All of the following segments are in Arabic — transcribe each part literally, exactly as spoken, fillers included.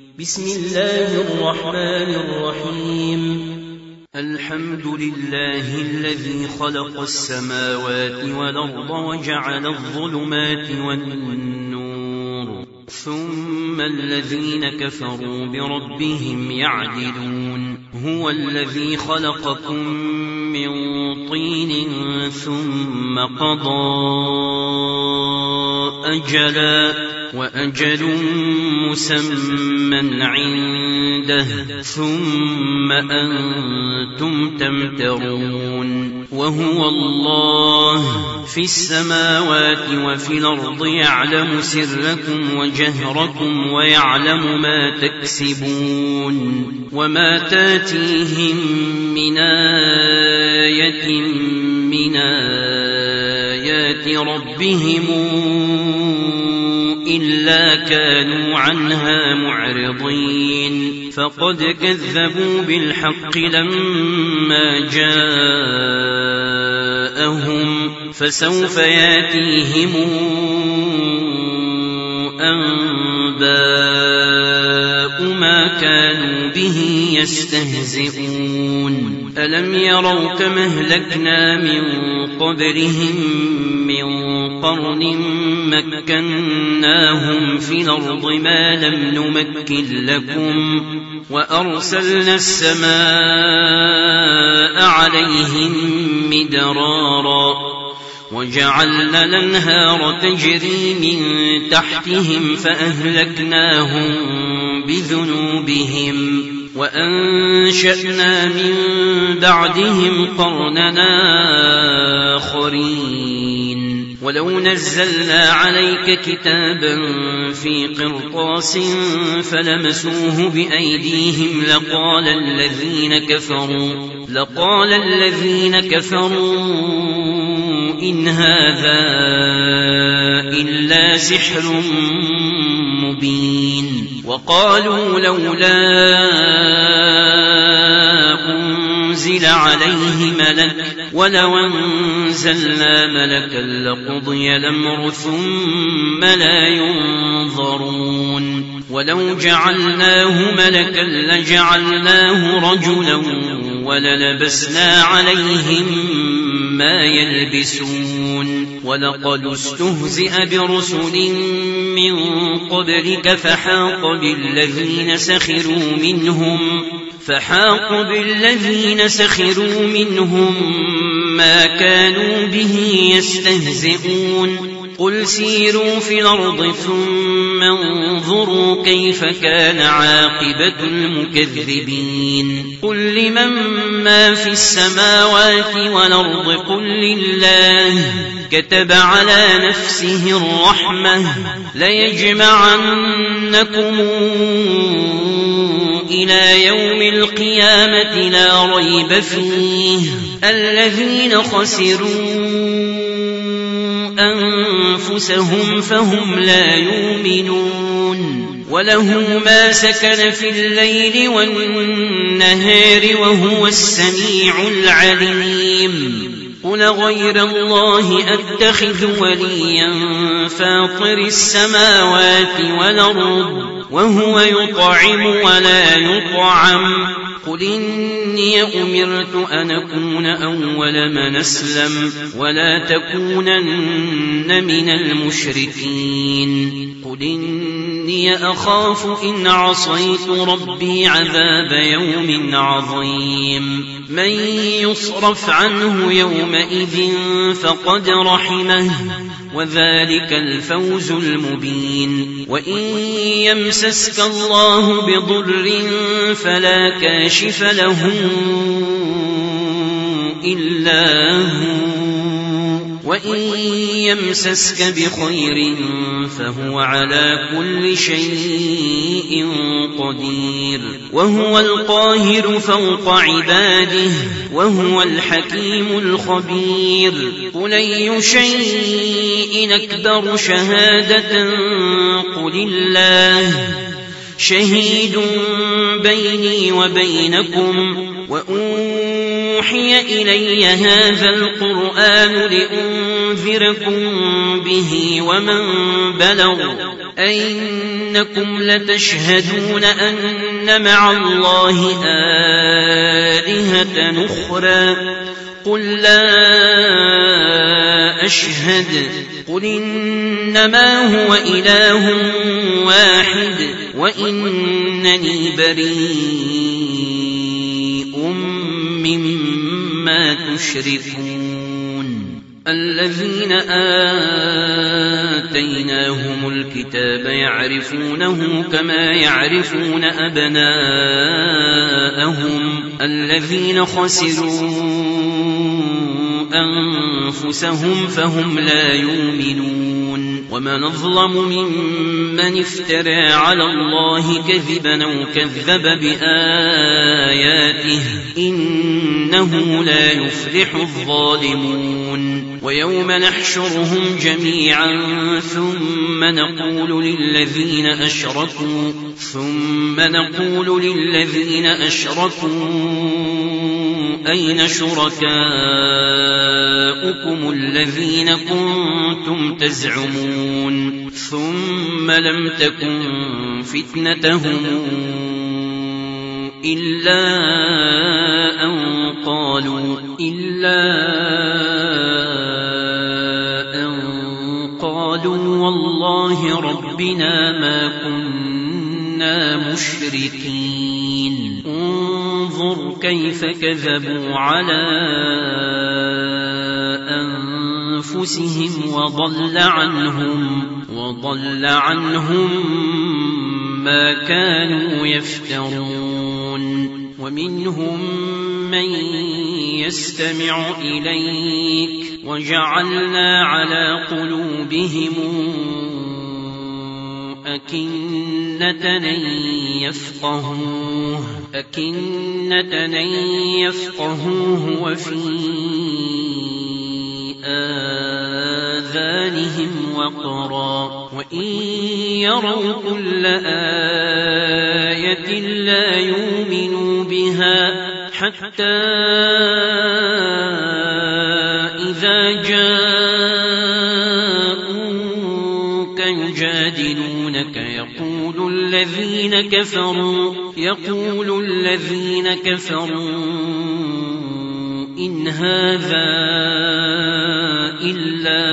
بسم الله الرحمن الرحيم الحمد لله الذي خلق السماوات والأرض وجعل الظلمات والنور ثم الذين كفروا بربهم يعدلون هو الذي خلقكم من طين ثم قضى أجلا وأجل مسمى عنده ثم أنتم تمترون وهو الله في السماوات وفي الأرض يعلم سركم وجهركم ويعلم ما تكسبون وما تاتيهم من آية من آيات ربهم إلا كانوا عنها معرضين فقد كذبوا بالحق لما جاءهم فسوف ياتيهم أنباء ما كانوا به يستهزئون ألم يروا كما أهلكنا من قبلهم من قرن مكناهم في الأرض ما لم نمكن لكم وأرسلنا السماء عليهم مدرارا وجعلنا الأنهار تجري من تحتهم فأهلكناهم بذنوبهم وأنشأنا من بعدهم قرننا آخرين ولو نزلنا عليك كتابا في قرطاس فلمسوه بأيديهم لقال الذين كفروا لقال الذين كفروا إن هذا إلا سحر مبين وقالوا لولا أنزل عليه ملك ولو أنزلنا ملكا لقضي الأمر ثم لا ينظرون ولو جعلناه ملكا لجعلناه رجلا وللبسنا عليهم ما يلبسون ولقد استهزئ برسل من قبلك فحاق بالذين سخروا منهم فحاق بالذين سخروا منهم ما كانوا به يستهزئون قل سيروا في الأرض ثم انظروا كيف كان عاقبة المكذبين قل لمن ما في السماوات والأرض قل لله كتب على نفسه الرحمة ليجمعنكم إلى يوم القيامة لا ريب فيه الذين خسروا أنفسهم فهم لا يؤمنون وله ما سكن في الليل والنهار وهو السميع العليم قل غير الله أتخذ وليا فاطر السماوات والأرض وهو يطعم ولا يطعم قل إني أمرت أن أكون أول من أسلم ولا تكونن من المشركين قل إني أخاف إن عصيت ربي عذاب يوم عظيم من يصرف عنه يومئذ فقد رحمه وذلك الفوز المبين وإن يمسسك الله بضر فلا كاشف له إلا هو وإن يمسسك بخير فهو على كل شيء قدير وهو القاهر فوق عباده وهو الحكيم الخبير قل أي شيء أكبر شهادة قل الله شهيد بيني وبينكم وأوحي إلي هذا القرآن لأنذركم به ومن بلغ أئنكم لتشهدون أن مع الله آلهة أخرى قل لا أشهد قل إنما هو إله واحد وإنني بريء مما تشركون الذين آتيناهم الكتاب يعرفونه كما يعرفون أبناءهم الذين خسروا أنفسهم فهم لا يؤمنون ومن أظلم ممن افترى على الله كذبا أو كذب بآياته إنه لا يفلح الظالمون ويوم نحشرهم جميعا ثم نقول للذين أشركوا ثم نقول للذين أشركوا أين شركاؤكم الذين كنتم تزعمون ثم لم تكن فتنتهم إلا أن قالوا إلا أن قالوا والله ربنا ما كنا مشركين انظر كيف كذبوا على أنفسهم وضل عنهم وضل عنهم ما كانوا يفترون ومنهم من يستمع إليك وجعلنا على قلوبهم أكنة أن يفقهوه أكنة أن يفقهوه وفي آذانهم وقرا وإن يروا كل آية لا يؤمنوا بها حتى إذا جاءوك يجادلونك يقول الذين كفروا يقول الذين كفروا إن هذا إلا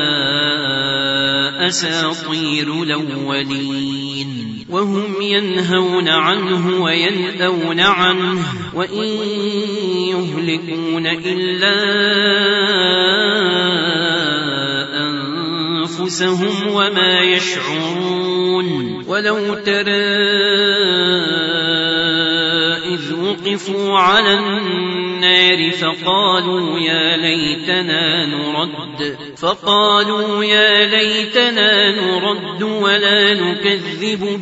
أساطير الأولين وهم ينهون عنه وينأون عنه وإن يهلكون إلا أنفسهم وما يشعرون ولو ترى إذ وقفوا على النار فقالوا يا ليتنا نرد فقالوا يا ليتنا نرد ولا نكذب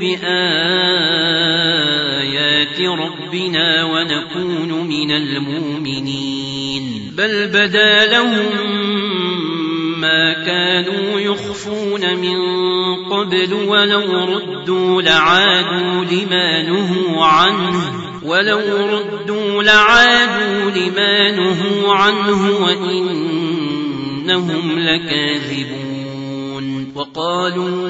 بآيات ربنا ونكون من المؤمنين بل بدا لهم ما كانوا يخفون من قبل ولو ردوا لعادوا لما نهوا عنه ولو ردوا لعادوا لما نهوا عنه وإنهم لكاذبون وقالوا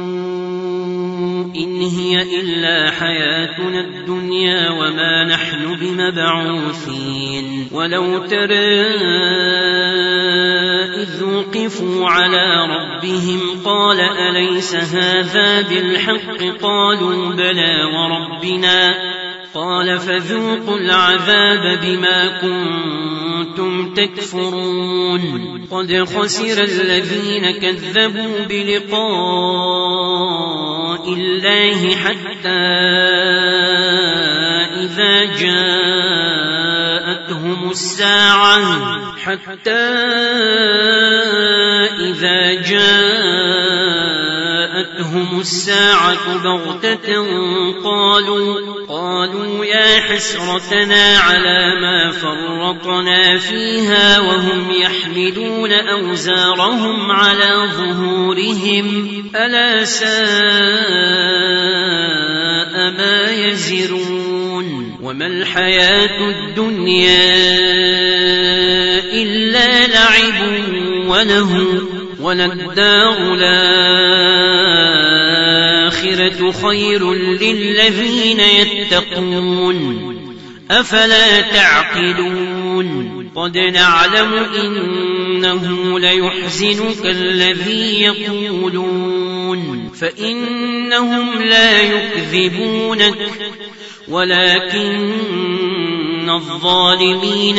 إن هي إلا حياتنا الدنيا وما نحن بمبعوثين ولو ترى إذ وقفوا على ربهم قال أليس هذا بالحق قالوا بلى وربنا قال فذوقوا العذاب بما كنتم تكفرون قد خسر الذين كذبوا بلقاء الله حتى إذا جاءتهم الساعة حتى إذا جاءتهم الساعة بغتة قالوا قالوا يا حسرتنا على ما فرطنا فيها وهم يحملون أوزارهم على ظهورهم ألا ساء ما يزرون وما الحياة الدنيا إلا لعب وله وللدار الآخرة والآخرة خير للذين يتقون أفلا تعقلون قد نعلم إنه ليحزنك الذي يقولون فإنهم لا يكذبونك ولكن الظالمين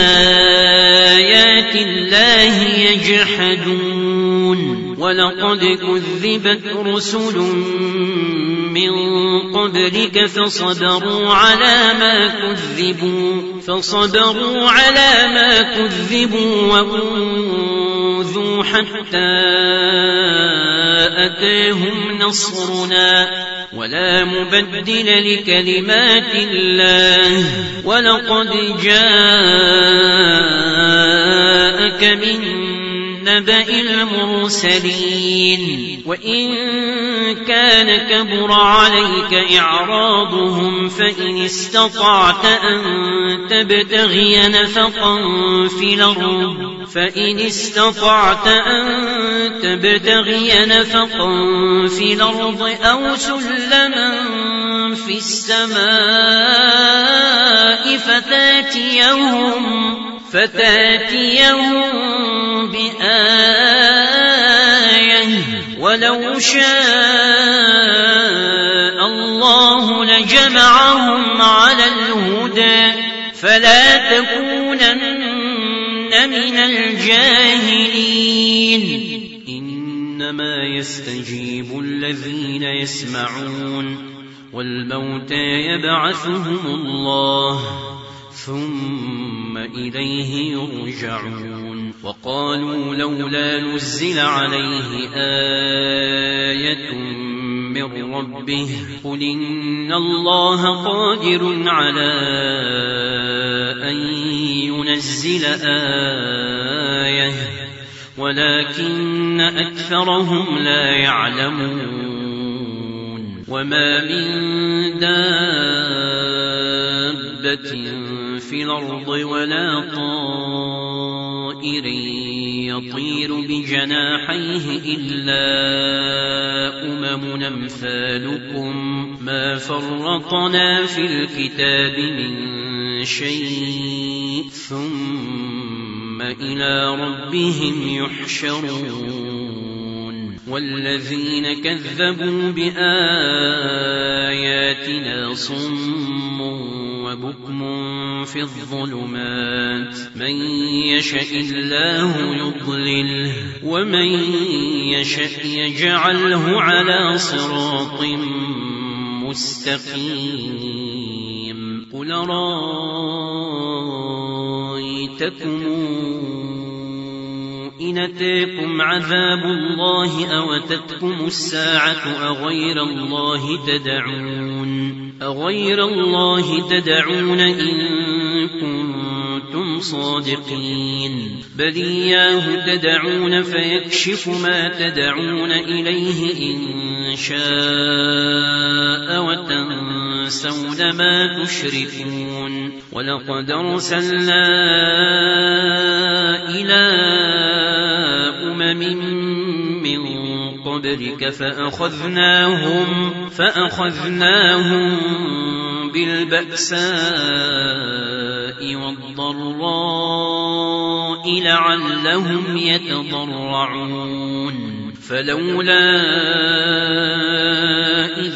بآيات الله يجحدون ولقد كذبت رسل من قبلك فصبروا على ما كذبوا فصبروا على ما كذبوا وأوذوا حتى أتاهم نصرنا ولا مبدل لكلمات الله ولقد جاءك من نبأ المرسلين وإن كان كبر عليك إعراضهم فإن استطعت أن تبتغي نفقا في الأرض فإن استطعت أن تبتغي نفقا في الأرض أو سلما في السماء فتاتيهم فتاتيهم بآية ولو شاء الله لجمعهم على الهدى فلا تكونن من الجاهلين إنما يستجيب الذين يسمعون والموتى يبعثهم الله ثم إليه يرجعون وقالوا لولا نزل عليه آية من ربه قل إن الله قادر على أن ينزل آية ولكن أكثرهم لا يعلمون وما من دابة في الأرض ولا طائر يطير بجناحيه إلا أمم أمثالكم ما فرطنا في الكتاب من شيء ثم إلى ربهم يحشرون والذين كذبوا بآياتنا صم وبكم في الظلمات من يشاء الله يضلله ومن يشاء يجعله على صراط مستقيم قل رأيتكم إن أتاكم عذاب الله أو أتتكم الساعة أغير الله تدعون أغير الله تدعون إن كنتم صادقين بل إياه تدعون فيكشف ما تدعون إليه إن شاء وتنسون ما تشركون ولقد أرسلنا إلى أمم من قبلك فأخذناهم فأخذناهم بالبأساء والضراء لعلهم يتضرعون فلولا إذ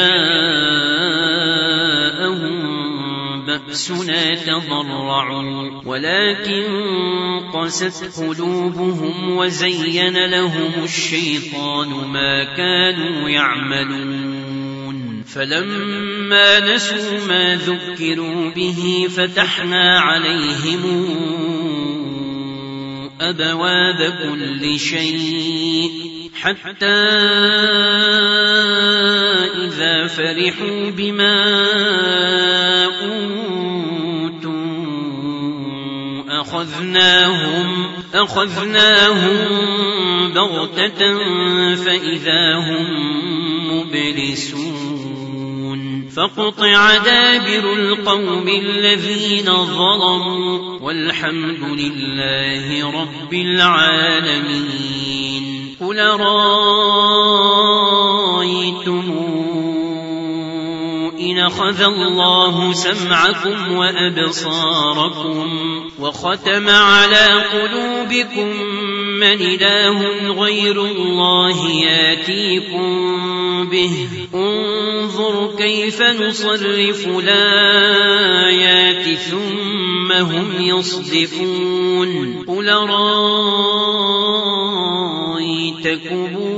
جاءهم بأسنا تضرعوا ولكن قست قلوبهم وزين لهم الشيطان ما كانوا يعملون فلما نسوا ما ذكروا به فتحنا عليهم أبواب كل شيء حتى إذا فرحوا بما أوتوا أخذناهم أخذناهم بغتة فإذا هم مبلسون فقطع دابر القوم الذين ظلموا والحمد لله رب العالمين قل رأيتكم أرأيتم إن أخذ الله سمعكم وأبصاركم وختم على قلوبكم من إله غير الله ياتيكم به انظر كيف نصرف الآيات ثم هم يصدفون قل رأيتكم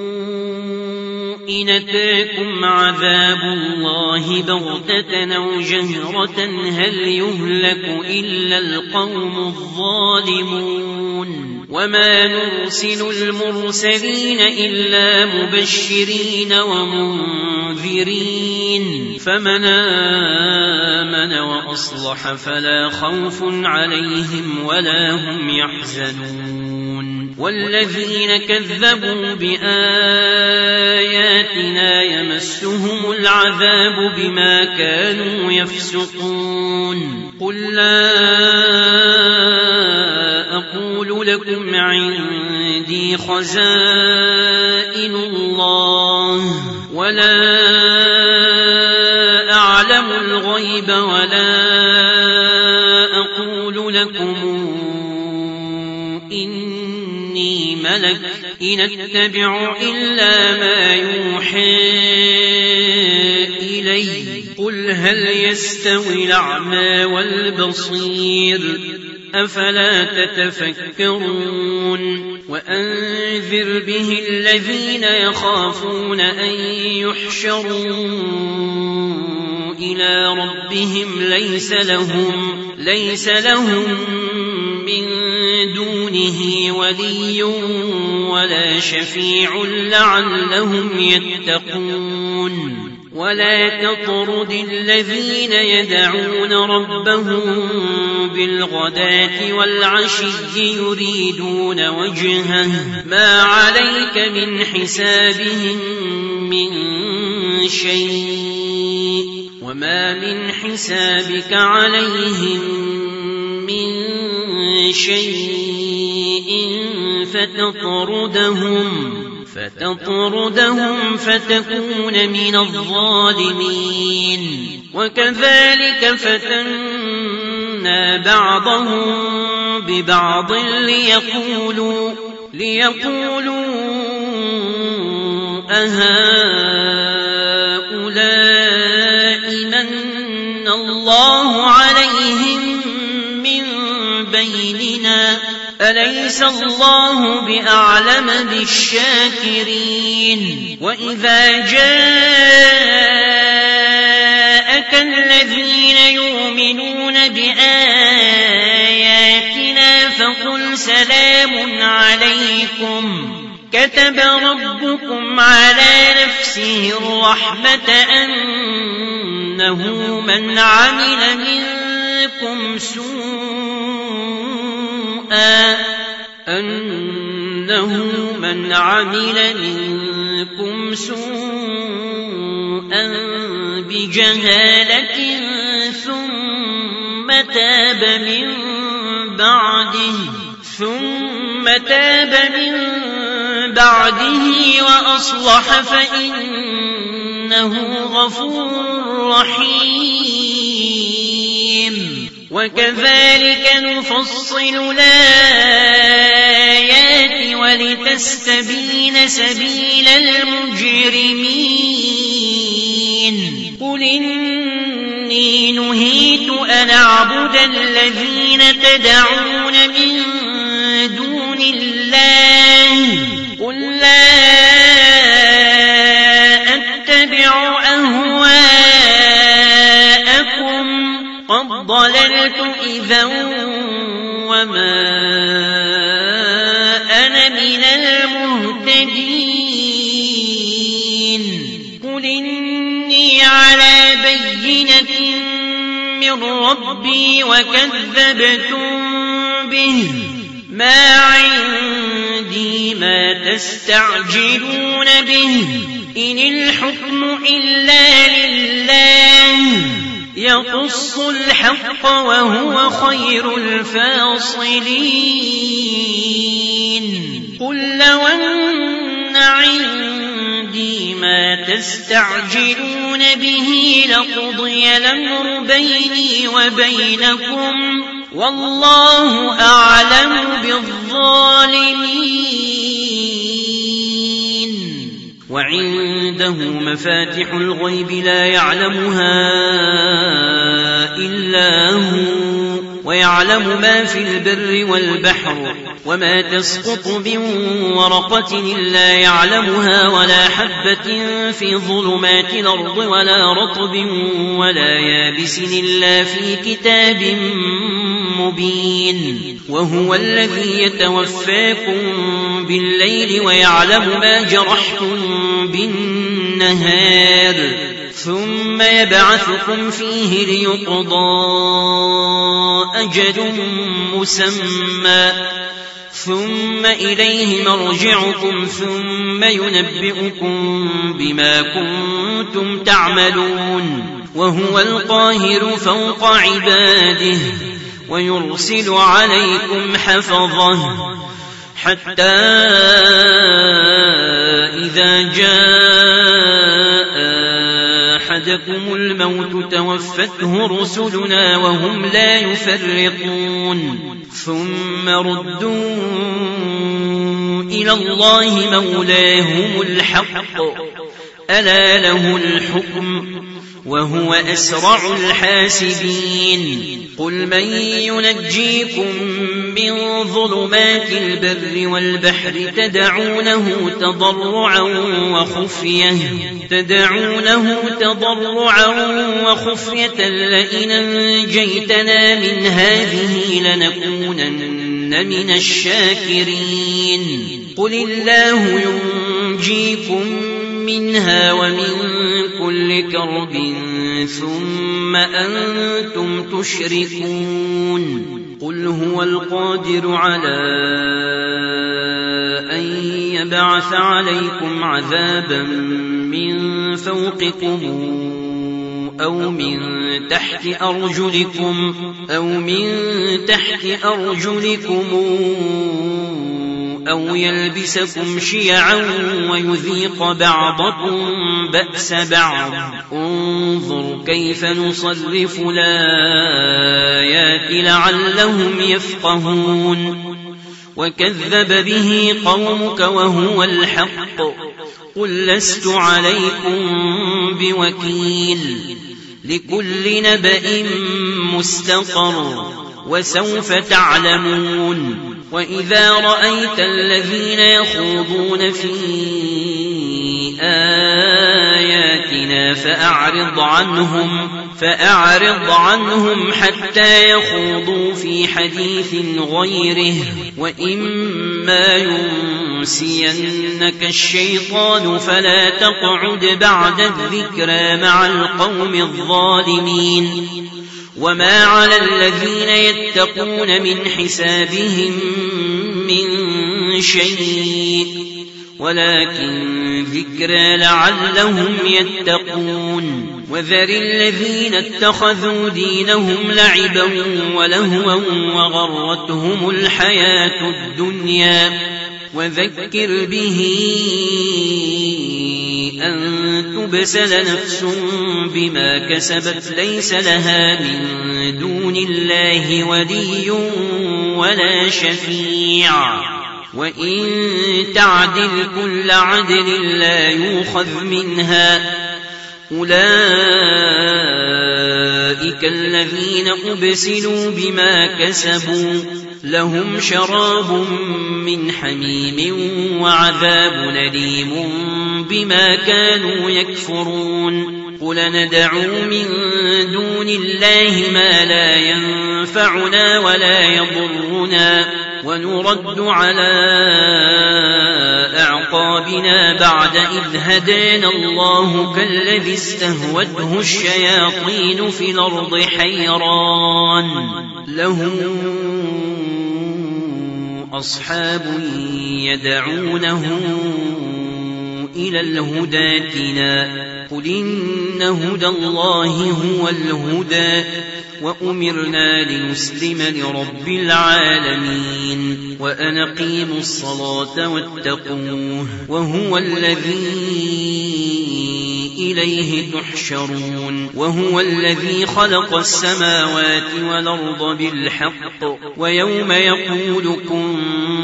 إن أتاكم عذاب الله بغتة أو جهرة هل يهلك إلا القوم الظالمون وما نرسل المرسلين إلا مبشرين ومنذرين فمن آمن وأصلح فلا خوف عليهم ولا هم يحزنون والذين كذبوا بآياتنا يمسهم العذاب بما كانوا يفسقون قل لا أقول لكم عندي خزائن الله ولا أعلم الغيب ولا أقول لكم إني ملك إن أتبع إلا ما يوحى إلي قل هل يستوي الأعمى والبصير أفلا تتفكرون وأنذر به الذين يخافون أن يحشروا إلى ربهم ليس لهم ليس لهم من دونه ولي ولا شفيع لعلهم يتقون ولا تطرد الذين يدعون ربهم بالغداة والعشي يريدون وجهه ما عليك من حسابهم من شيء وما من حسابك عليهم من شيء فتطردهم فتطردهم فتكون من الظالمين وكذلك فتنا بعضهم ببعض ليقولوا ليقولوا أهؤلاء من الله عليهم من بيننا أليس الله بأعلم بالشاكرين وإذا جاءك الذين يؤمنون بآياتنا فقل سلام عليكم كتب ربكم على نفسه الرحمة أنه من عمل منكم سوءا أنه من عمل منكم سوءا بجهالة ثم تاب من بعده ثم تاب من بعده وأصلح فإنه غفور رحيم وكذلك نفصل الآيات ولتستبين سبيل المجرمين قل إني نهيت أن أعبد الذين تدعون من دون الله قل لا أتبع أهواءكم قد ضللت إذا وما أنا من المهتدين قل إني على بينة من ربي وكذبتم به ما عندي ما تستعجلون به إن الحكم إلا لله يقص الحق وهو خير الفاصلين قل لو أن عندي ما تستعجلون به لقضي الأمر بيني وبينكم والله أعلم بالظالمين. وعنده مفاتح الغيب لا يعلمها إلا هو ويعلم ما في البر والبحر وما تسقط من ورقة إلا يعلمها ولا حبة في ظلمات الأرض ولا رطب ولا يابس إلا في كتاب مبين. وهو الذي يتوفاكم بالليل ويعلم ما جرحتم بالنهار ثم يبعثكم فيه ليقضى أجل مسمى ثم إليه مرجعكم ثم ينبئكم بما كنتم تعملون. وهو القاهر فوق عباده ويرسل عليكم حفظه حتى إذا جاء أحدكم الموت توفته رسلنا وهم لا يفرطون ثم ردوا إلى الله مولاهم الحق ألا له الحكم وهو أسرع الحاسبين. قل من ينجيكم من ظلمات البر والبحر تدعونه تضرعا وخفية تدعونه تضرعا وخفية لئن أنجيتنا من هذه لنكونن من الشاكرين. قل الله ينجيكم منها ومن كل كرب ثم أنتم تشركون. قل هو القادر على أن يبعث عليكم عذابا من فوقكم أو من تحت أرجلكم أو من تحت أرجلكم أو يلبسكم شيعا ويذيق بعضكم بأس بعض. انظر كيف نصرف الآيات لعلهم يفقهون. وكذب به قومك وهو الحق قل لست عليكم بوكيل لكل نبأ مستقر وسوف تعلمون. وإذا رأيت الذين يخوضون في آياتنا فأعرض عنهم فأعرض عنهم حتى يخوضوا في حديث غيره وإما ينسينك الشيطان فلا تقعد بعد الذكرى مع القوم الظالمين. وما على الذين يتقون من حسابهم من شيء ولكن ذكرى لعلهم يتقون. وذر الذين اتخذوا دينهم لعبا ولهوا وغرتهم الحياة الدنيا وذكر به أن تبسل نفس بما كسبت ليس لها من دون الله ولي ولا شفيع وإن تعدل كل عدل لا يؤخذ منها. أولئك الذين أبسلوا بما كسبوا لهم شراب من حميم وعذاب أليم بما كانوا يكفرون. قل ندعو من دون الله ما لا ينفعنا ولا يضرنا ونرد على أعقابنا بعد إذ هدانا الله كالذي استهوته الشياطين في الأرض حيران له أصحاب يدعونه إلى الهدى ائتنا. قل إن هدى الله هو الهدى وأمرنا لنسلم لرب العالمين وأن أقيموا الصلاة واتقوه وهو الذي إليه تحشرون وهو الذي خلق السماوات والأرض بالحق ويوم يقول كن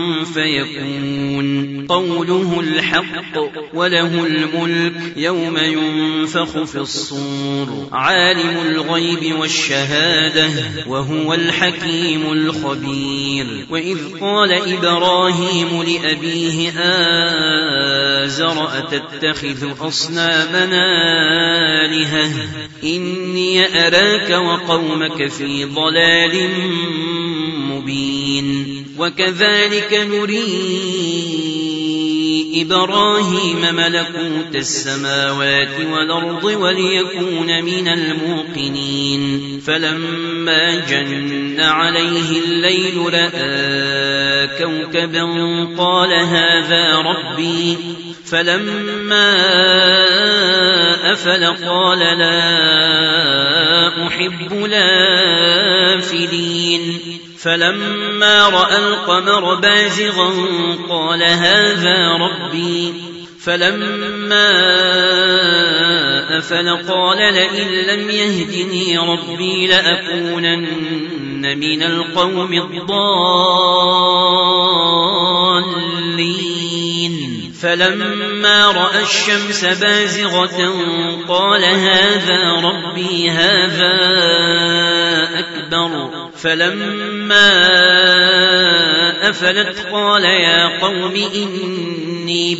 فيكون قوله الحق وله الملك يوم ينفخ في الصور عالم الغيب والشهادة وهو الحكيم الخبير وإذ قال إبراهيم لأبيه آزر أتتخذ أصنامنا آلهة إني أراك وقومك في ضلال مبين وكذلك نري إبراهيم ملكوت السماوات والأرض وليكون من الموقنين فلما جن عليه الليل رأى كوكبا قال هذا ربي فلما أفل قال لا أحب الآفلين فلما رأى القمر بازغا قال هذا ربي فلما أفل قال لئن لم يهدني ربي لأكونن من القوم الضالين فلما رأى الشمس بازغة قال هذا ربي هذا أكبر فلما أفلت قال يا قوم إني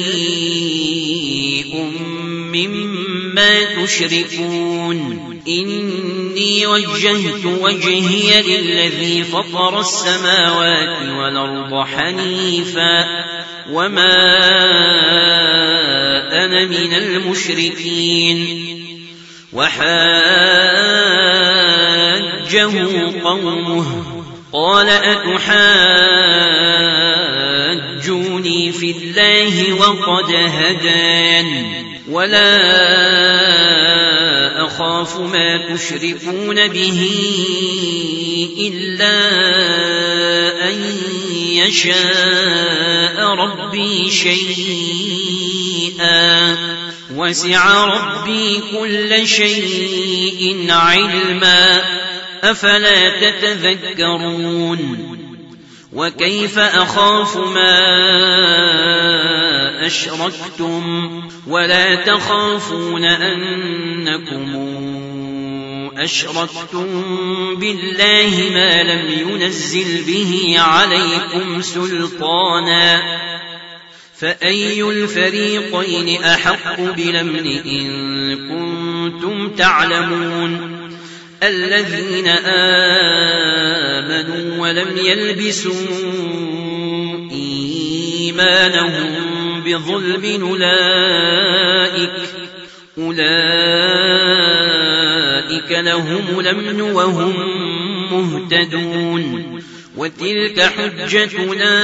بريء مما تشركون إني وجهت وجهي للذي فطر السماوات والأرض حنيفا وما أنا من المشركين وحاجه قومه قال أتحاجوني في الله وقد هدان ولا أخاف ما تشركون به إلا أن يشاء ربي شيئا وسع ربي كل شيء علما أفلا تتذكرون وكيف أخاف ما أشركتم ولا تخافون أنكم أشركتم بالله ما لم ينزل به عليكم سلطانا فأي الفريقين أحق بالأمن إن كنتم تعلمون الذين آمنوا ولم يلبسوا إيمانهم بظلم أولئك أولئك لهم الأمن وهم مهتدون وتلك حجتنا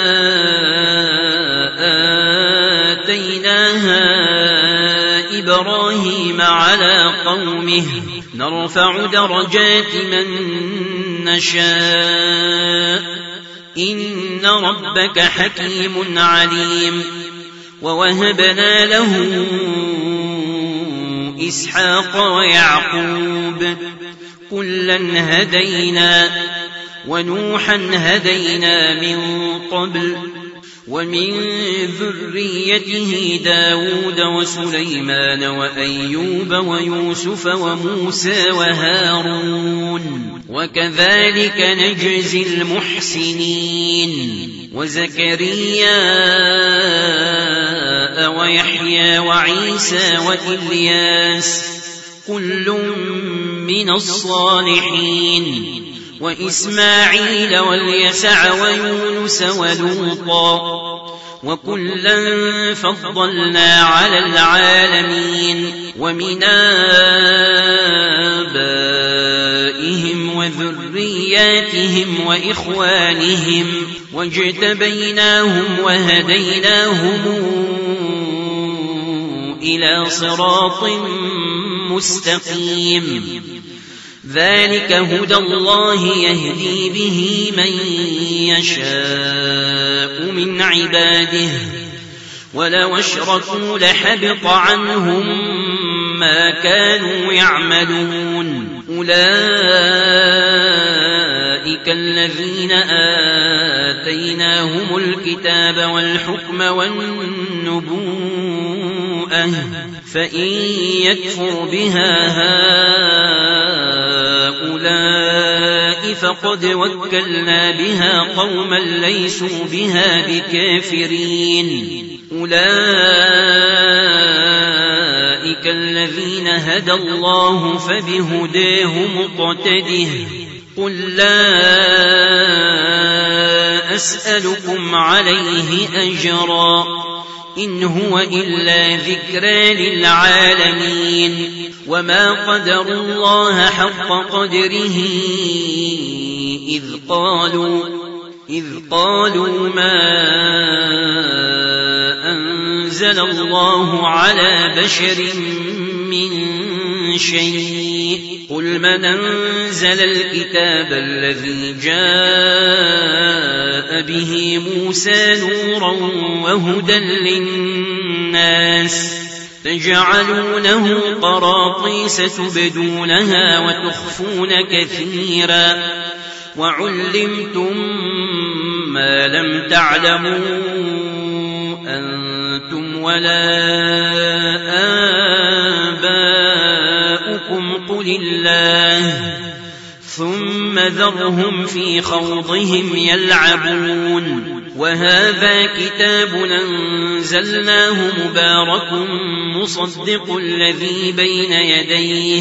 آتيناها إبراهيم على قومه نرفع درجات من نشاء إن ربك حكيم عليم ووهبنا له إسحاق ويعقوب كلا هدينا ونوحا هدينا من قبل ومن ذريته داود وسليمان وأيوب ويوسف وموسى وهارون وكذلك نجزي المحسنين وزكريا ويحيى وعيسى وإلياس كل من الصالحين وإسماعيل واليسع ويونس ولوطا وكلا فضلنا على العالمين ومن آبائهم وذرياتهم وإخوانهم واجتبيناهم وهديناهم إلى صراط مستقيم ذلك هدى الله يهدي به من يشاء من عباده ولو أشركوا لحبط عنهم ما كانوا يعملون أولئك الذين آتيناهم الكتاب والحكم والنبوءة فإن يكفر بها هؤلاء فقد وكلنا بها قوما ليسوا بها بكافرين أولئك الذين هدى الله فبهداه مقتده قل لا أسألكم عليه أجرا إن هو إلا ذكرى للعالمين وما قدروا الله حق قدره إذ قالوا إذ قالوا ما أنزل الله على بشر من شيء قل من أنزل الكتاب الذي جاء به موسى نورا وهدى للناس تجعلونه قراطيس تبدونها وتخفون كثيرا وعلمتم ما لم تعلموا أنتم ولا آباؤكم قل الله ثم ذرهم في خوضهم يلعبون وهذا كتاب أنزلناه مبارك مصدق الذي بين يديه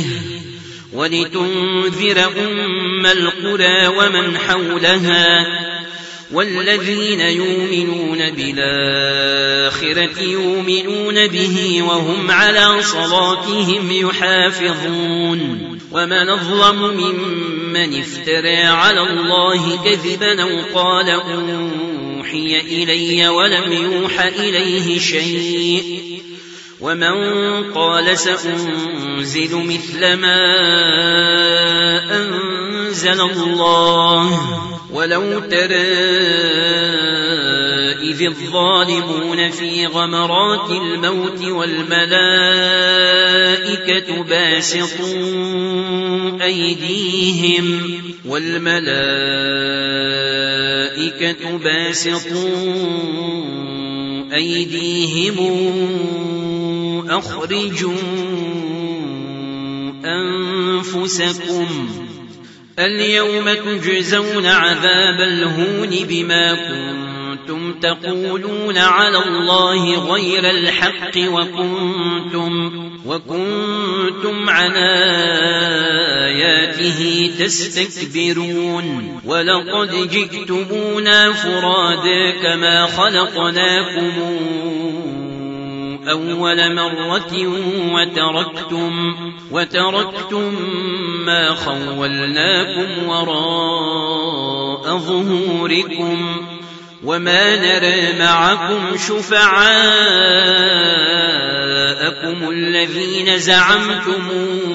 ولتنذر أم القرى ومن حولها والذين يؤمنون بالآخرة يؤمنون به وهم على صلاتهم يحافظون ومن أظلم ممن افترى على الله كذبا أو قال أوحي إلي ولم يوح إليه شيء ومن قال سأنزل مثل ما أنزل الله ولو ترى إذ الظالمون في غمرات الموت والملائكة باسطوا أيديهم والملائكة باسطوا أيديهم أخرجوا أنفسكم اليوم تجزون عذاب الهون بما كنتم تقولون على الله غير الحق وكنتم, وكنتم عن آياته تستكبرون ولقد جئتمونا فرادا كما خلقناكم أول مرة وتركتم, وتركتم ما خولناكم وراء ظهوركم وما نرى معكم شفعاءكم الذين زعمتم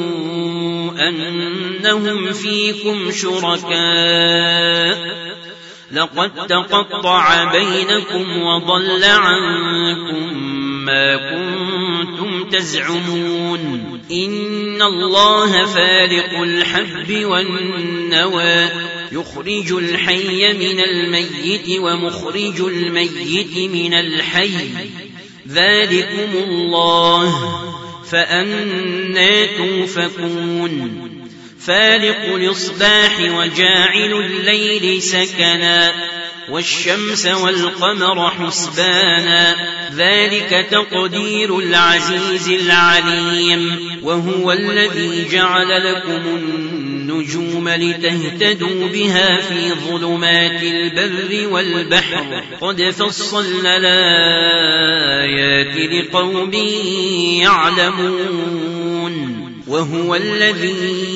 أنهم فيكم شركاء لقد تقطع بينكم وضل عنكم ما كنتم تزعمون إن الله فالق الحب والنوى يخرج الحي من الميت ومخرج الميت من الحي ذلكم الله فأنى توفكون فالق الإصباح وجاعل الليل سكنا والشمس والقمر حسبانا ذلك تقدير العزيز العليم وهو الذي جعل لكم النجوم لتهتدوا بها في ظلمات البر والبحر قد فصلنا الآيات لقوم يعلمون وهو الذي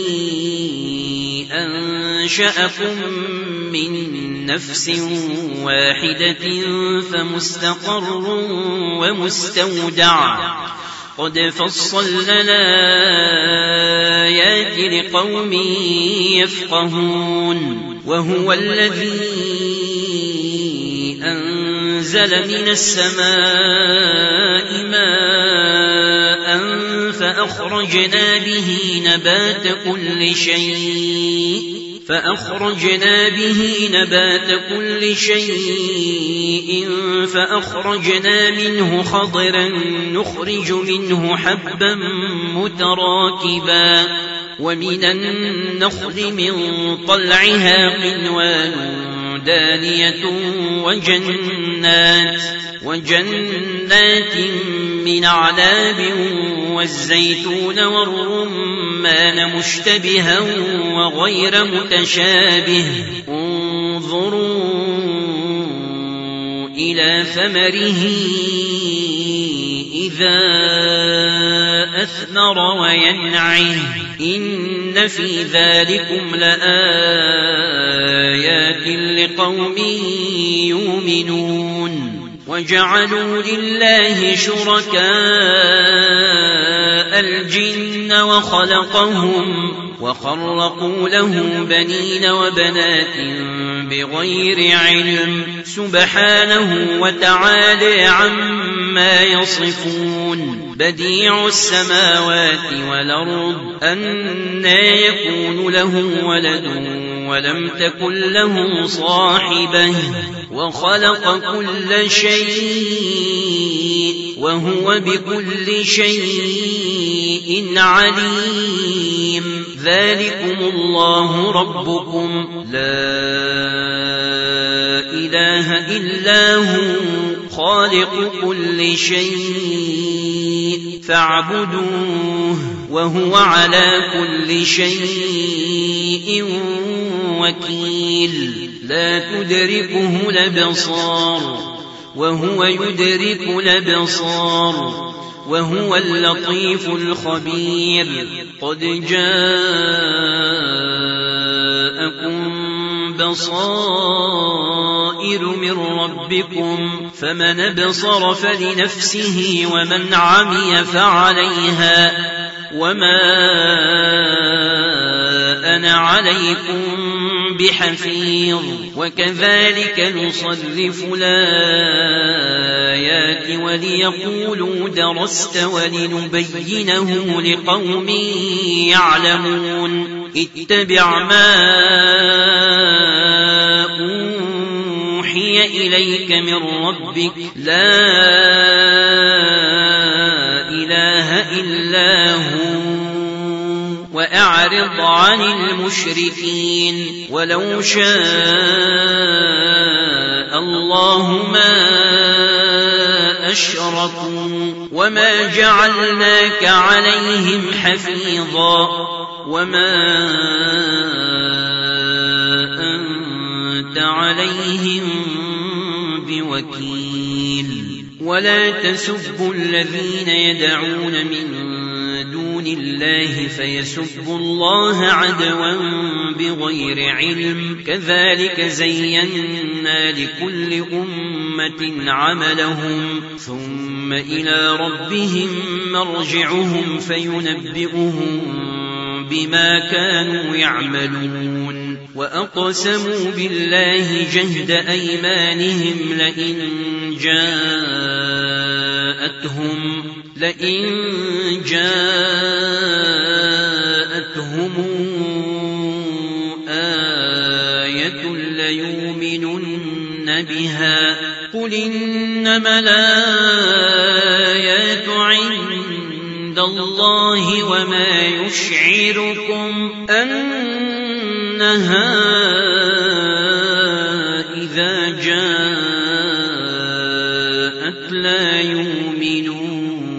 أنشأكم من نفس واحدة فمستقر ومستودع قد فصلنا الآيات لقوم يفقهون وهو الذي أنزل أنزل من السماء ماء فأخرجنا به نبات كل شيء فأخرجنا به نبات كل شيء فأخرجنا منه خضرا نخرج منه حبا متراكبا ومن النخل من طلعها قنوان دانية وجنات وجنات من أعناب والزيتون والرمان مشتبها وغير متشابه انظروا إلى ثمره إذا أثمر وينعه إن في ذلكم لآيات لقوم يؤمنون وجعلوا لله شركاء الجن وخلقهم وخرقوا له بنين وبنات بغير علم سبحانه وتعالى عما يصفون بديع السماوات والأرض أنى يكون له ولد ولم تكن له صاحبة وخلق كل شيء وهو بكل شيء عليم ذلكم الله ربكم لا إله إلا هو خالق كل شيء فاعبدوه وهو على كل شيء وكيل لا تدركه الأبصار وهو يدرك الأبصار وهو اللطيف الخبير قد جاءكم بصائر من ربكم فمن أبصر فلنفسه ومن عمي فعليها وما أنا عليكم بحفيظ وكذلك نصرف الآيات وليقولوا درست ولنبينه لقوم يعلمون اتبع ما أوحي إليك من ربك لا إله إلا هو وأعرض عن المشركين ولو شاء الله ما أشركوا وما جعلناك عليهم حفيظا وما أنت عليهم بوكيل ولا تسبوا الذين يدعون من دون الله فيسبوا الله عدوا بغير علم كذلك زينا لكل أمة عملهم ثم إلى ربهم مرجعهم فينبئهم بما كانوا يعملون وأقسموا بالله جهد أيمانهم لئن جاءتهم لئن جاءتهم آية ليؤمنن بها قل إنما الآيات عند الله وما يشعركم أنها إذا جاءت لا يؤمنون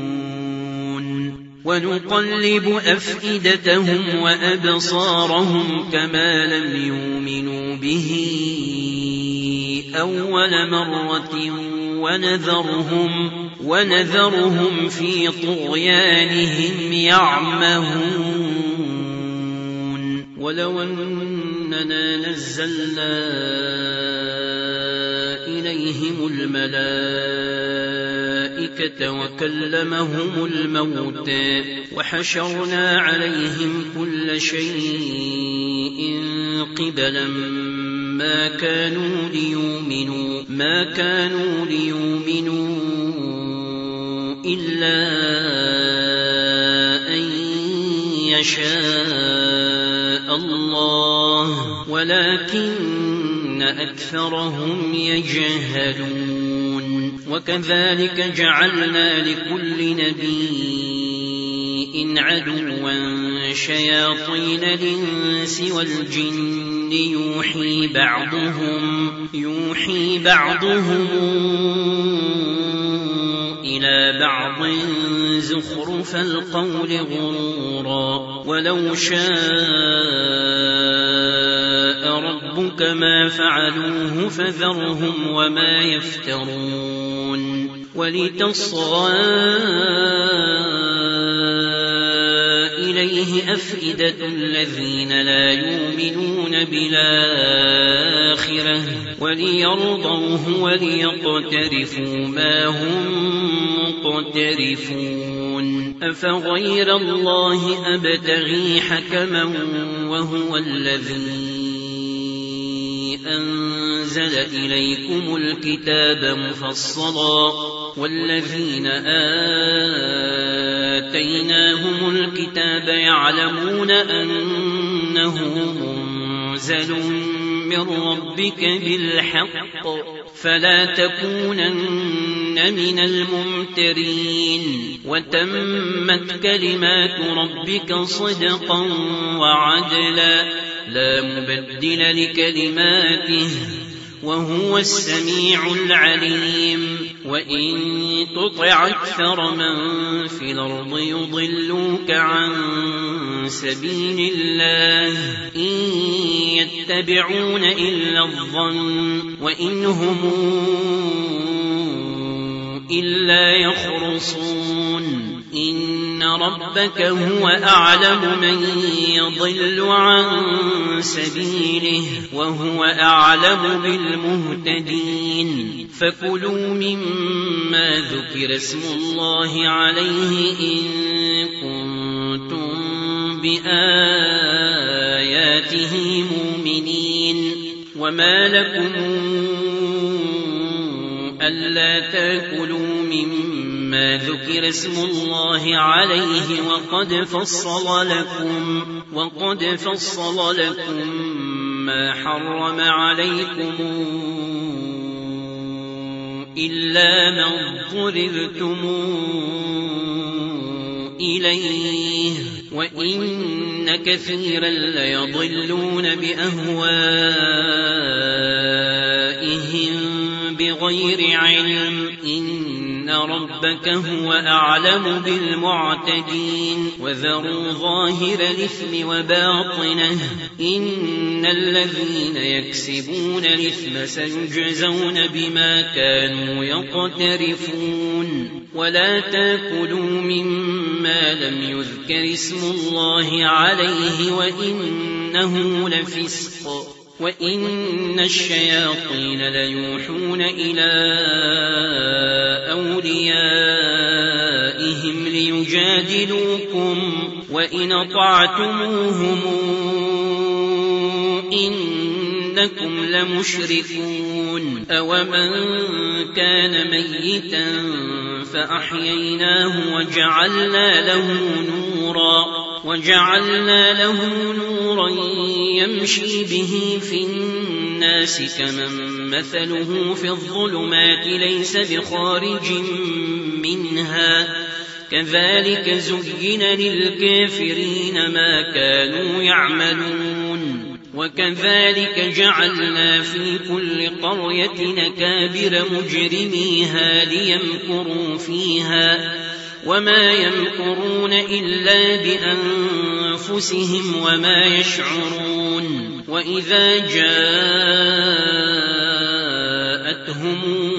ونقلب أفئدتهم وأبصارهم كما لم يؤمنوا به أول مرة ونذرهم ونذرهم في طغيانهم يعمهون ولو أننا نزلنا إليهم الملائكة وكلمهم الموتى وحشرنا عليهم كل شيء قبلا ما كانوا ليؤمنوا ما كانوا ليؤمنوا إلا أن يشاء الله ولكن أكثرهم يجهلون وكذلك جعلنا لكل نبي عدوا شياطين الإنس والجن يوحي بعضهم يوحي بعضهم إلى بعض زخرف القول غرورا ولو شاء ربك ما فعلوه فذرهم وما يفترون ولتصغى إليه أفئدة الذين لا يؤمنون بالآخرة وليرضوه وليقترفوا ما هم مقترفون أفغير الله أبتغي حكما وهو الذي أنزل إليكم الكتاب مفصلا والذين آتيناهم الكتاب يعلمون أنه منزل من ربك بالحق فلا تكونن من الممترين وتمت كلمات ربك صدقا وعدلا لا مبدل لكلماته وهو السميع العليم وإن تطع أكثر من في الأرض يضلوك عن سبيل الله إن يتبعون إلا الظن وإن هم إلا يخرصون إن ربك هو أعلم من يضل عن سبيله وهو أعلم بالمهتدين فكلوا مما ذكر اسم الله عليه إن كنتم بآياته مؤمنين وما لكم ألا تأكلوا مما ذكر اسم الله عليه وقد فصل لكم وقد فصل لكم ما حرم عليكم إلا ما اضطررتم إليه وإن كثيرا ليضلون بأهوائهم بغير علم إن ربك هو أعلم بالمعتدين وذروا ظاهر الإثم وباطنه إن الذين يكسبون الإثم سيجزون بما كانوا يقترفون ولا تأكلوا مما لم يذكر اسم الله عليه وإنه لفسق وإن الشياطين ليوحون إلى أوليائهم ليجادلوكم وإن أطعتموهم إنكم لمشركون أومن كان ميتا فأحييناه وجعلنا له نورا وجعلنا له نورا يمشي به في الناس كمن مثله في الظلمات ليس بخارج منها كذلك زين للكافرين ما كانوا يعملون وكذلك جعلنا في كل قرية أكابر مجرميها ليمكروا فيها وما يمكرون إلا بأنفسهم وما يشعرون وإذا جاءتهم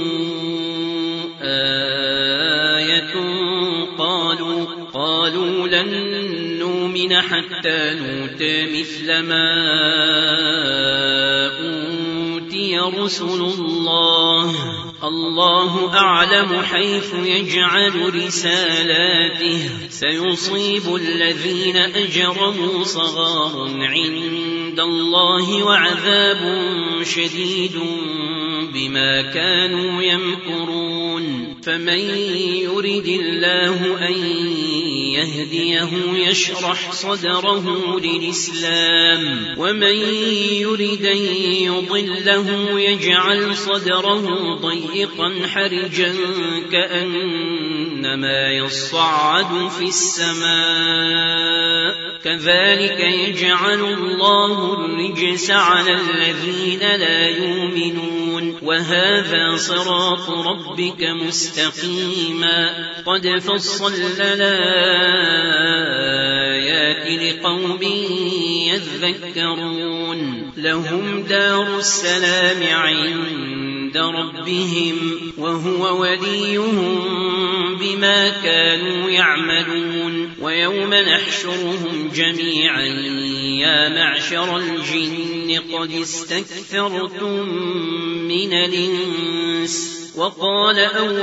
آية قالوا قالوا لن نؤمن حتى نؤتى مثل ما أوتي يوفي رسل الله الله أعلم حيث يجعل رسالاته سيصيب الذين أجرموا صغار عند الله وعذاب شديد بما كانوا يمكرون فمن يرد الله أن يهديه يشرح صدره للإسلام ومن يرد أن يضله يجعل صدره ضيقا حرجا كأنما يصعد في السماء كذلك يجعل الله الرجس على الذين لا يؤمنون وهذا صراط ربك مستقيما قد فصلنا الآيات لقوم يذكرون لهم دار السلام عند ربهم وهو وليهم بما كانوا يعملون ويوم نحشرهم جميعا يا معشر الجن قد استكثرتم من الإنس وقال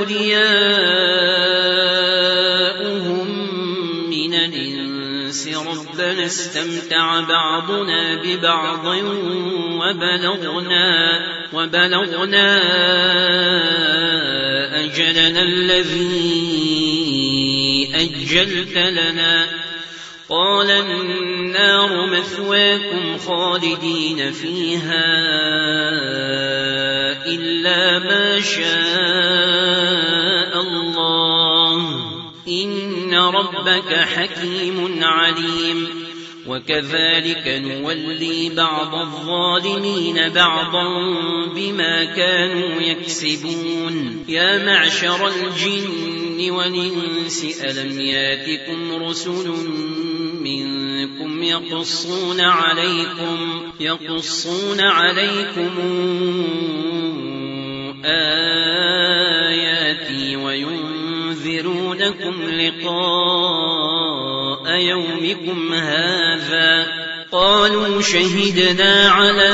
أولياؤهم من الإنس ربنا استمتع بعضنا ببعض وبلغنا, وبلغنا أجلنا الذي أجلت لنا قال النار مثواكم خالدين فيها إلا ما شاء الله إن ربك حكيم عليم وكذلك نولي بعض الظالمين بعضا بما كانوا يكسبون يا معشر الجن والإنس ألم ياتكم رسل منكم يقصون عليكم يقصون عليكم آياتي وينذرونكم لقاء يومكم هذا قالوا شهدنا على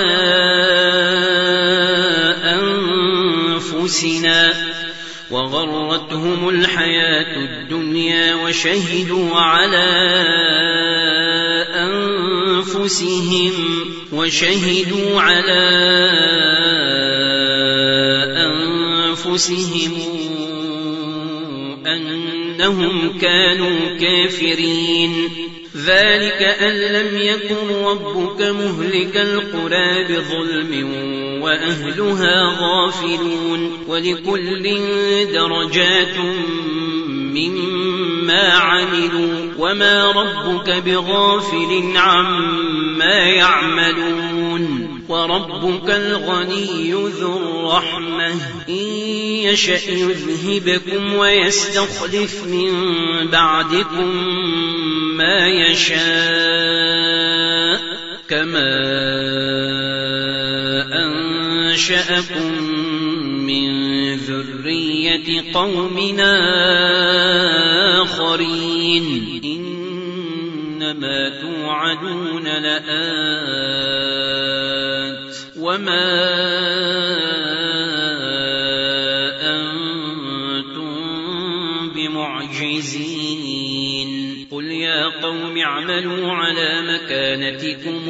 أنفسنا وغرتهم الحياة الدنيا وشهدوا على أنفسهم وشهدوا على أنفسهم أنهم كانوا كافرين ذلك أن لم يكن ربك مهلك القرى بظلم وأهلها غافلون ولكل درجات مما عملوا وما ربك بغافل عما يعملون وربك الغني ذو الرحمة إن يشأ يذهبكم ويستخلف من بعدكم ما يشاء كما أنشأكم من ذرية قومنا آخرين إنما توعدون لآت وما أنتم بمعجزين قل يا قوم اعملوا على مكانتكم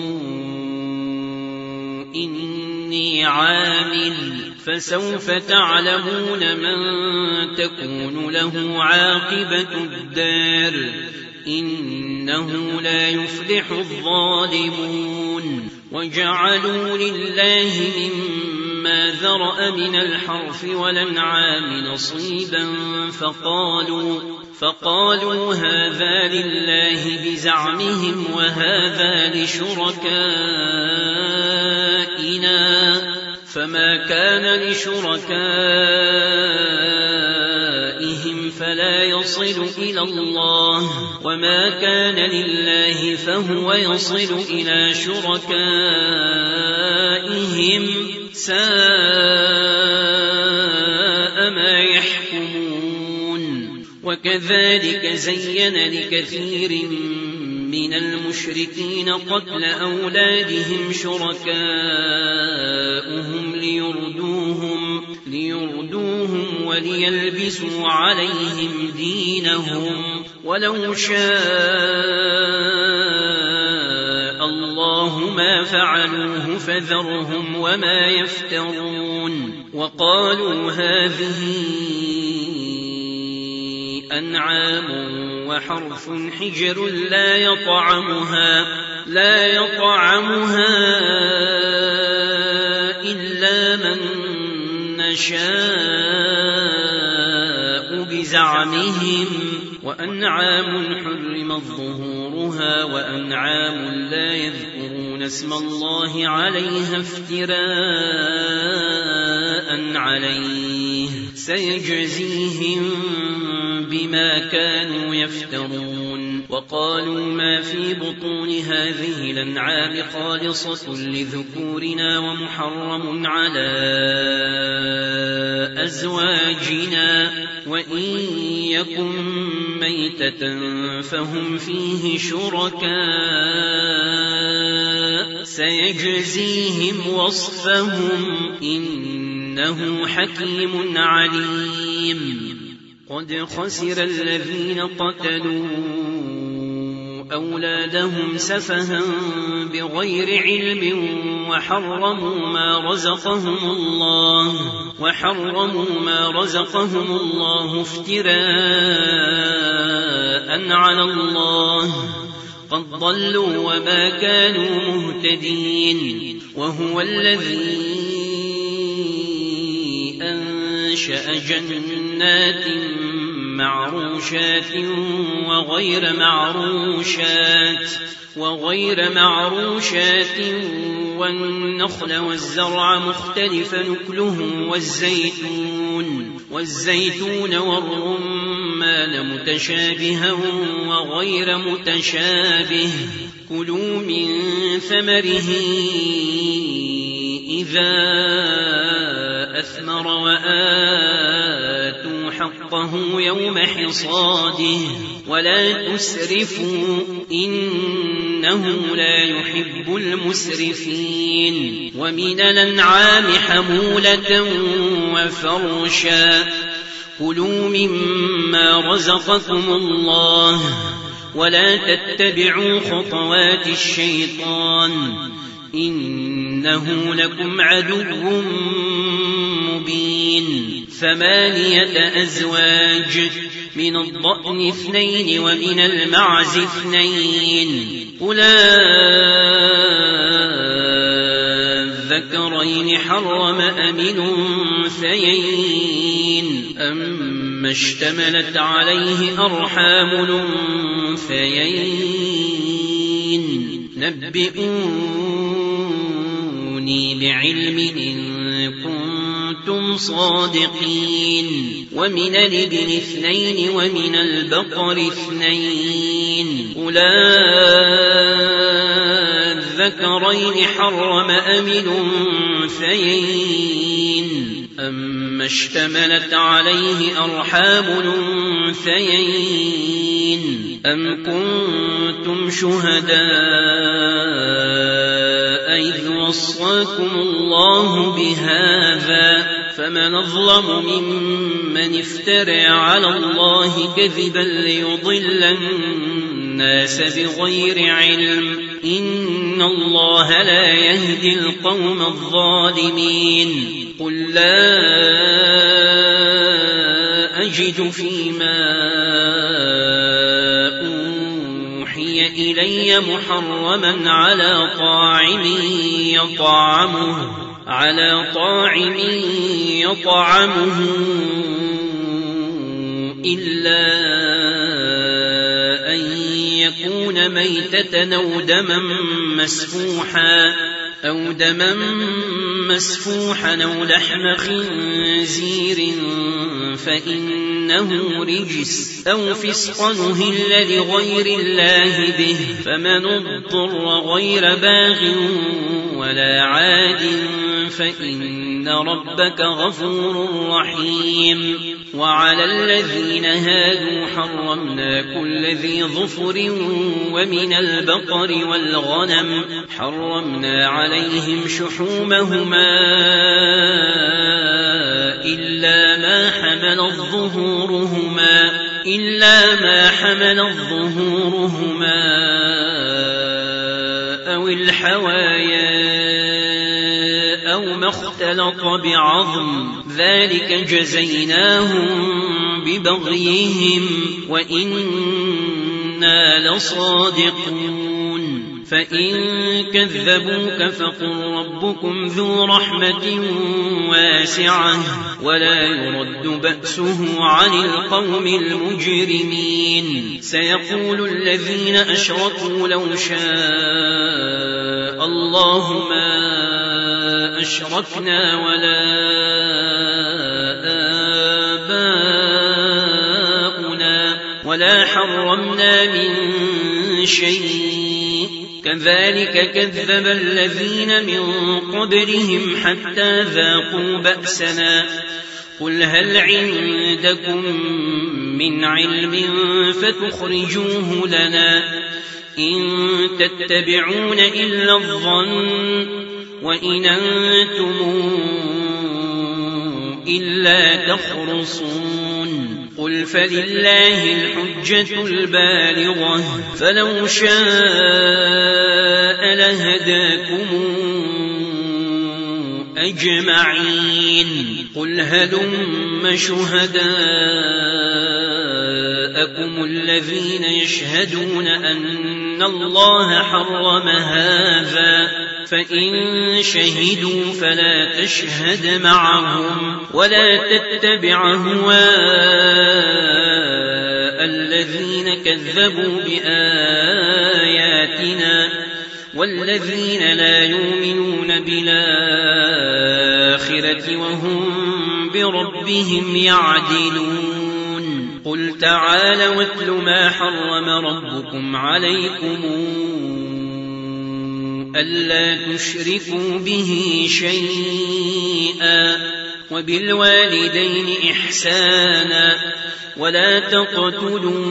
إني عامل فسوف تعلمون من تكون له عاقبة الدار إنه لا يفلح الظالمون وجعلوا لله مما ذرأ من الحرث والأنعام نصيبا فقالوا فقالوا هذا لله بزعمهم وهذا لشركائنا فما كان لشركائهم فلا يصل إلى الله وما كان لله فهو يصل إلى شركائهم ساء ما يحكمون وكذلك زين لكثير من المشركين قتل أولادهم شركاؤهم ليردوهم, ليردوهم وليلبسوا عليهم دينهم ولو شاء الله ما فعلوه فذرهم وما يفترون. وقالوا هذه أنعام وحرث حجر لا يطعمها, لا يطعمها إلا من نشاء بزعمهم وأنعام حرمت ظهورها وأنعام لا يذكرون اسم الله عليها افتراء عليه سيجزيهم بما كانوا يفترون. وقالوا ما في بطون هذه الأنعام خالصة لذكورنا ومحرم على أزواجنا وإن يكن ميتة فهم فيه شركاء سيجزيهم وصفهم إنه حكيم عليم. قد خسر الذين قتلوا أولادهم سفها بغير علم وحرموا ما رزقهم الله وحرموا ما رزقهم الله افتراء على الله قد ضلوا وما كانوا مهتدين. وهو الذي أنشأ جنات معروشات وغير معروشات وغير معروشات والنخل والزرع مختلف نكله والزيتون والزيتون والرمان متشابها وغير متشابه كلوا من ثمره إذا أثمر وآتوا حقه يوم حصاده ولا تسرفوا إنه لا يحب المسرفين. ومن الأنعام حمولة وفرشا كلوا مما رزقكم الله ولا تتبعوا خطوات الشيطان إنه لكم عدو مبين. ثمانية أزواج من الضأن اثنين ومن المعز اثنين قل الذكرين حرم أم الأنثيين أما اشتملت عليه أرحام الأنثيين نبئوني بعلم إن كنتم صادقين. ومن الإبل اثنين ومن البقر اثنين قل الذكرين حرم أم الأنثيين أما اشتملت عليه أرحام الأنثيين أم كنتم شهداء إذ وصاكم الله بهذا فمن أظلم ممن افترى على الله كذبا ليضل الناس بغير علم إن الله لا يهدي القوم الظالمين. قل لا أجد فيما أوحي إلي محرما على طاعم يطعمه على طاعم يطعمه إلا أن يكون ميتة أو دما مسفوحا أو دما مسفوحا أو لحم خنزير فإنه رجس أو فسقا أهل لغير الله به فمن اضطر غير باغ ولا عاد فإن ربك غفور رحيم وعلى الذين هادوا حرمنا كل ذي ظفر ومن البقر والغنم حرمنا عليهم شحومهما إلا ما حملت ظهورهما إلا ما حملت ظهورهما أو الحوايا أو ما اختلط بعظم ذلك جزيناهم ببغيهم وإنا لصادقون فإن كذبوك فقل ربكم ذو رحمة واسعة ولا يرد بأسه عن القوم المجرمين سيقول الذين أشركوا لو شاء الله ما أشركنا ولا آباؤنا ولا حرمنا من شيء كذلك كذب الذين من قبلهم حتى ذاقوا بأسنا قل هل عندكم من علم فتخرجوه لنا إن تتبعون إلا الظن وإن أنتم إلا تخرصون قل فلله الحجة البالغة فلو شاء لهداكم أجمعين قل هلم شهداءكم الذين يشهدون أن الله حرم هذا فإن شهدوا فلا تشهد معهم ولا تتبع هواء الذين كذبوا بآياتنا والذين لا يؤمنون بالآخرة وهم بربهم يعدلون قل تعالوا واتل ما حرم ربكم عليكم ألا تشركوا به شيئا وبالوالدين إحسانا ولا تقتلوا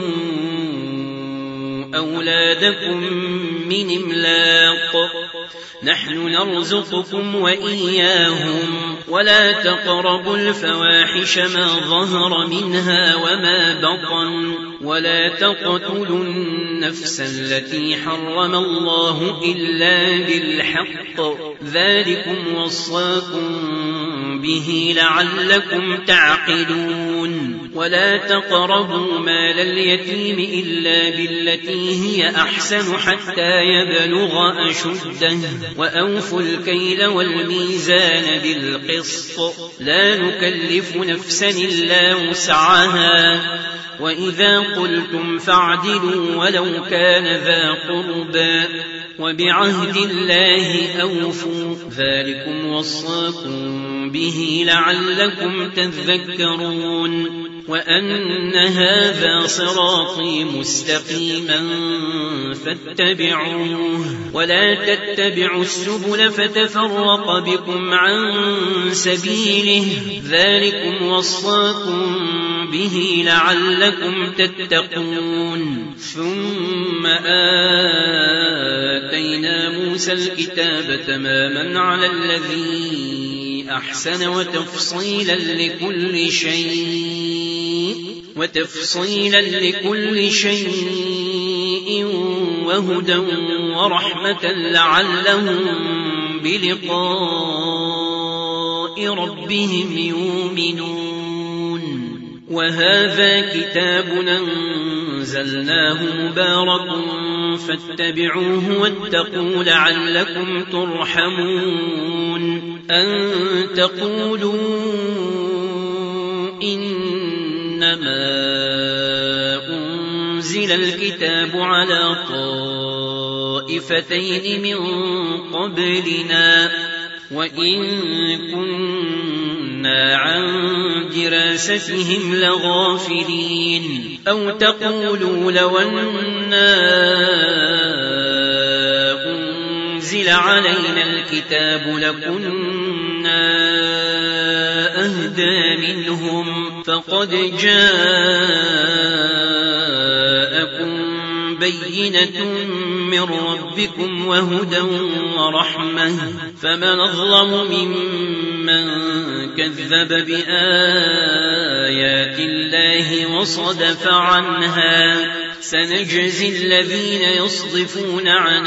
أولادكم من إملاق نحن نرزقكم وإياهم ولا تقربوا الفواحش ما ظهر منها وما بطن ولا تقتلوا النفس التي حرم الله إلا بالحق ذلكم وصاكم به لعلكم تعقلون ولا تقربوا مال اليتيم إلا بالتي هي أحسن حتى يبلغ أشده وأوفوا الكيل والميزان بالقسط لا نكلف نفسا إلا وسعها وإذا قلتم فاعدلوا ولو كان ذا قربى وبعهد الله أوفوا ذلكم وصاكم به لعلكم تذكرون وأن هذا صراطي مستقيما فاتبعوه ولا تتبعوا السبل فتفرق بكم عن سبيله ذلكم وصاكم به لعلكم تتقون ثم آتينا موسى الكتاب تماما على الذي أحسن وتفصيلا لكل شيء وتفصيلا لكل شيء وهدى ورحمة لعلهم بلقاء ربهم يؤمنون وهذا كتاب أنزلناه مبارك فاتبعوه واتقوا لعلكم ترحمون أن تقولوا إنما أنزل الكتاب على طائفتين من قبلنا وإن كنا عن دراستهم لغافلين أو تقولوا لو أنا نزل علينا الكتاب لكنا أهدى منهم فقد جاءكم بينة من ربكم وهدى ورحمة فمن أظلم ممن كذب بآيات الله وصدف عنها سنجزي الذين يصدفون عن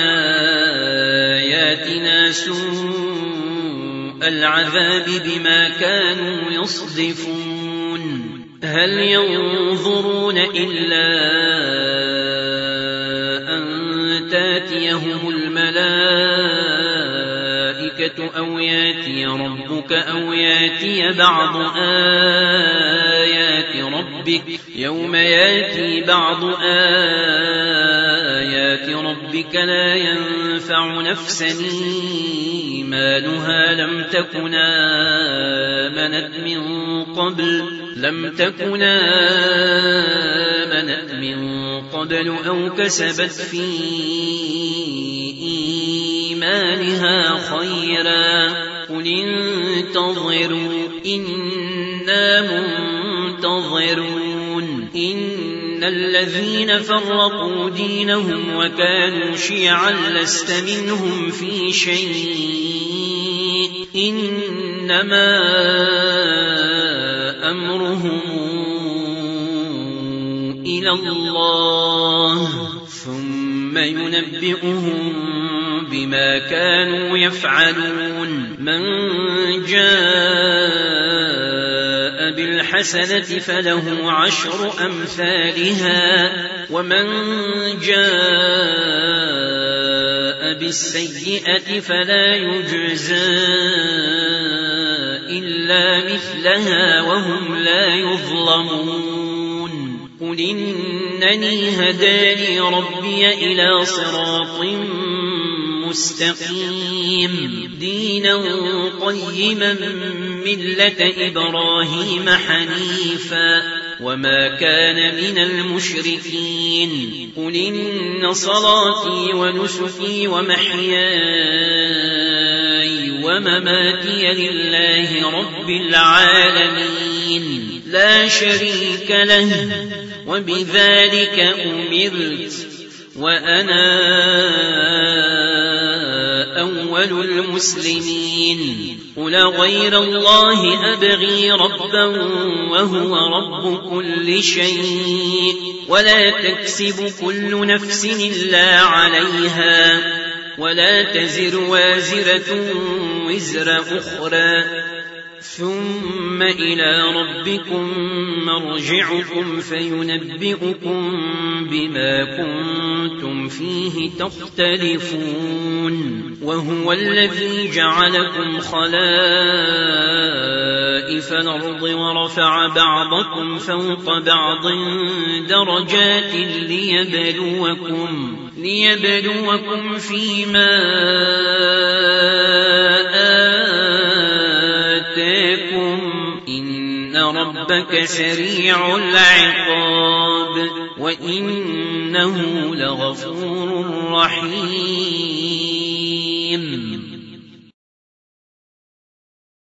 آياتنا سوء العذاب بما كانوا يصدفون هل ينظرون إلا أن تاتيهم الملائكة أو ياتي ربك أو ياتي بعض آيات ربك يوم ياتي بعض آيات ربك لا ينفع نفسا إيمانها لم تكن آمنت من قبل لم تكن آمنت من قبل أو كسبت في إيمانها خيرا قل انتظروا إنا منتظرون إن الذين فرقوا دينهم وكانوا شيعا لست منهم في شيء إنما أمرهم إلى الله ثم ينبئهم بما كانوا يفعلون من جاء بالحسنة فله عشر أمثالها ومن جاء بالسيئة فلا يجزى إلا مثلها وهم لا يظلمون قل إنني هداني ربي إلى صراط مستقيم دينا قيما ملة إبراهيم حنيفا وما كان من المشركين قل إن صلاتي ونسكي ومحياي ومماتي لله رب العالمين لا شريك له وبذلك أمرت وأنا أول المسلمين قل غير الله أبغي ربا وهو رب كل شيء ولا تكسب كل نفس إلا عليها ولا تزر وازرة وزر أخرى ثم إلى ربكم مرجعكم فينبئكم بما كنتم فيه تختلفون وهو الذي جعلكم خلائف الأرض ورفع بعضكم فوق بعض درجات ليبلوكم ليبلوكم فيما آتاكم إن ربك سريع العقاب وإنه لغفور رحيم